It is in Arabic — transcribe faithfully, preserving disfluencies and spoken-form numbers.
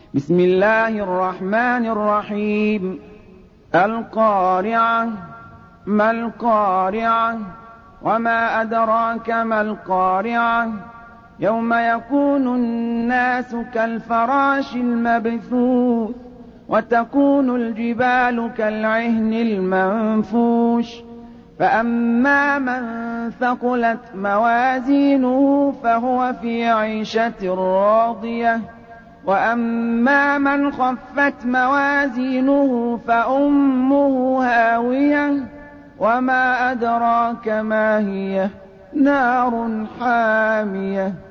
بسم الله الرحمن الرحيم القارعة ما القارعة وما أدراك ما القارعة يوم يكون الناس كالفراش المبثوث وتكون الجبال كالعهن المنفوش فأما من ثقلت موازينه فهو في عيشة راضية وأما من خفت موازينه فأمه هاوية وما أدراك ما هي نار حامية